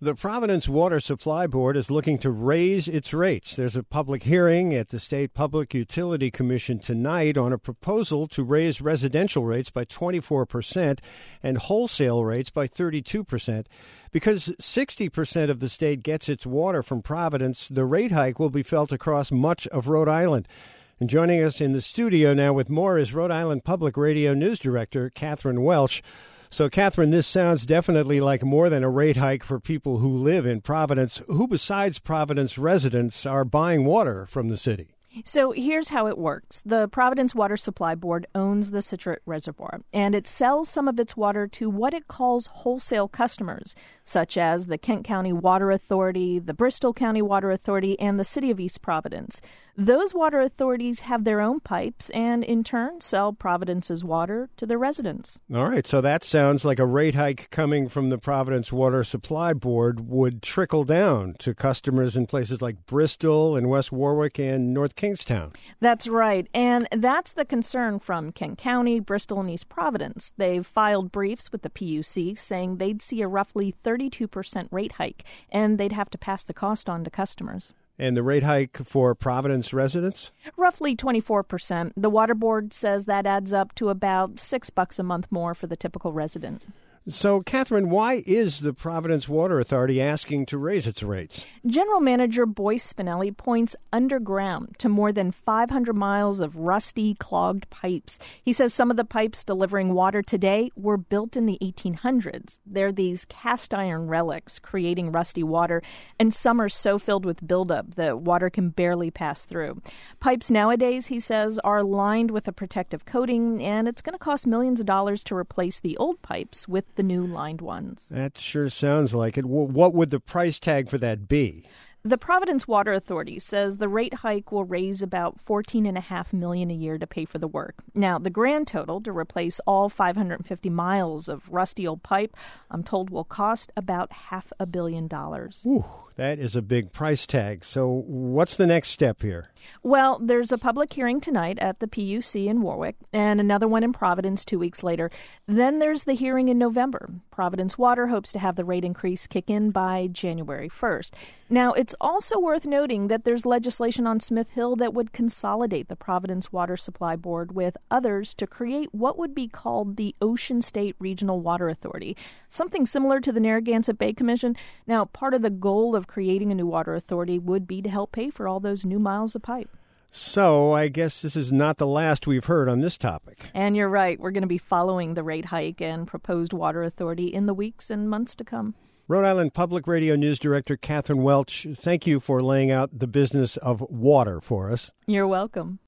The Providence Water Supply Board is looking to raise its rates. There's a public hearing at the State Public Utility Commission tonight on a proposal to raise residential rates by 24% and wholesale rates by 32%. Because 60% of the state gets its water from Providence, the rate hike will be felt across much of Rhode Island. And joining us in the studio now with more is Rhode Island Public Radio News Director Catherine Welch. So, Catherine, this sounds definitely like more than a rate hike for people who live in Providence. Who besides Providence residents are buying water from the city? So here's how it works. The Providence Water Supply Board owns the Scituate Reservoir, and it sells some of its water to what it calls wholesale customers, such as the Kent County Water Authority, the Bristol County Water Authority, and the City of East Providence. Those water authorities have their own pipes and, in turn, sell Providence's water to their residents. All right, so that sounds like a rate hike coming from the Providence Water Supply Board would trickle down to customers in places like Bristol and West Warwick and North Kingstown. That's right, and that's the concern from Kent County, Bristol, and East Providence. They've filed briefs with the PUC saying they'd see a roughly 32% rate hike, and they'd have to pass the cost on to customers. And the rate hike for Providence residents? Roughly 24%. The Water Board says that adds up to about $6 a month more for the typical resident. So, Catherine, why is the Providence Water Authority asking to raise its rates? General Manager Boyce Spinelli points underground to more than 500 miles of rusty, clogged pipes. He says some of the pipes delivering water today were built in the 1800s. They're these cast iron relics creating rusty water, and some are so filled with buildup that water can barely pass through. Pipes nowadays, he says, are lined with a protective coating, and it's going to cost millions of dollars to replace the old pipes with the new lined ones. That sure sounds like it. What would the price tag for that be? The Providence Water Authority says the rate hike will raise about $14.5 million a year to pay for the work. Now, the grand total to replace all 550 miles of rusty old pipe, I'm told, will cost about $500 million. Ooh, that is a big price tag. So what's the next step here? Well, there's a public hearing tonight at the PUC in Warwick and another one in Providence 2 weeks later. Then there's the hearing in November. Providence Water hopes to have the rate increase kick in by January 1st. Now, it's also worth noting that there's legislation on Smith Hill that would consolidate the Providence Water Supply Board with others to create what would be called the Ocean State Regional Water Authority, something similar to the Narragansett Bay Commission. Now, part of the goal of creating a new water authority would be to help pay for all those new miles of pipe. So I guess this is not the last we've heard on this topic. And you're right. We're going to be following the rate hike and proposed water authority in the weeks and months to come. Rhode Island Public Radio News Director Catherine Welch, thank you for laying out the business of water for us. You're welcome.